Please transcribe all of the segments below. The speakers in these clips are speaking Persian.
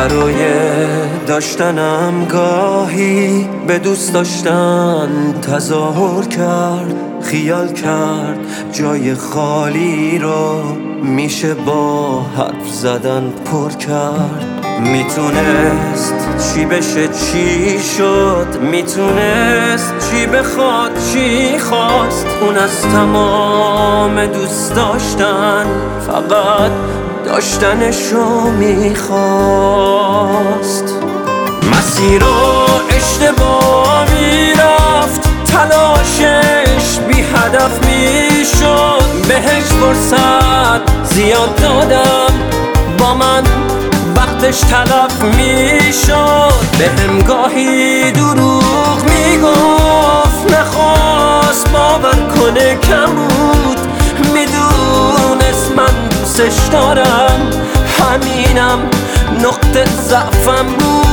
برای داشتنم گاهی به دوست داشتن تظاهر کرد، خیال کرد جای خالی رو میشه با حرف زدن پر کرد. میتونست چی بشه چی شد، میتونست چی بخواد چی خواست. اون از تمام دوست داشتن فقط داشتنشو میخواست. مسیر رو اشتباه میرفت، تلاشش بی هدف میشد. بهش فرصت زیاد دادم، با من وقتش تلف میشد. بهم گاهی دروغ میگفت، نخواست باور کنه کم بود. میدونست من دوستش دارم، همینم نقطه ضعفم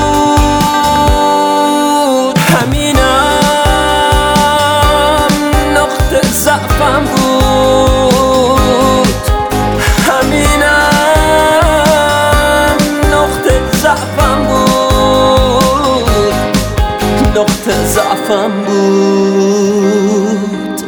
بود. همینم نقطه ضعفم بود. همینم نقطه ضعفم بود. نقطه ضعفم بود.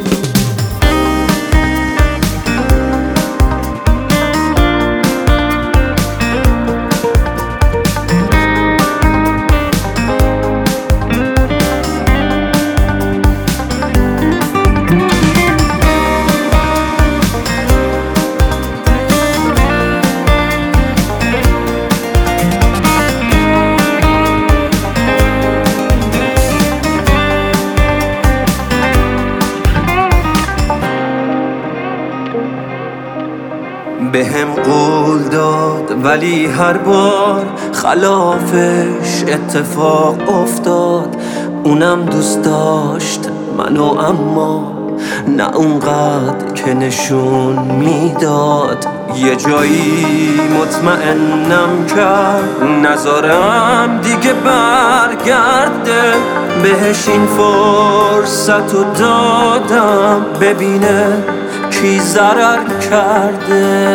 بهم قول داد ولی هر بار خلافش اتفاق افتاد. اونم دوست داشت منو، اما نه اونقدر که نشون میداد. یه جایی مطمئنم کرد نذارم دیگه برگرده. بهش این فرصت رو دادم ببینه کی ضرر کرده.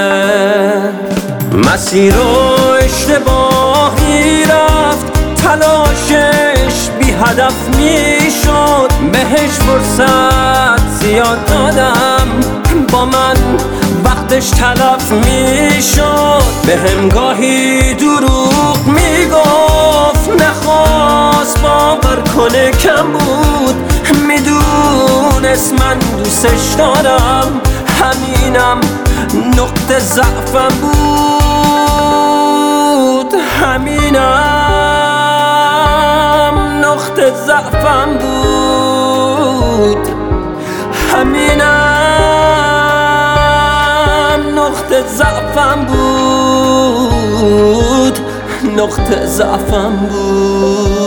مسیر رو اشتباهی رفت، تلاشش بی هدف میشد. بهش فرصت زیاد دادم، با من وقتش تلف میشد. بهم گاهی دروغ میگفت، نخواست باور کنه کم بود. میدونست من دوستش دارم، همینم نقطه ضعفم بود. همینم نقطه ضعفم بود. همینم نقطه ضعفم بود. نقطه ضعفم بود.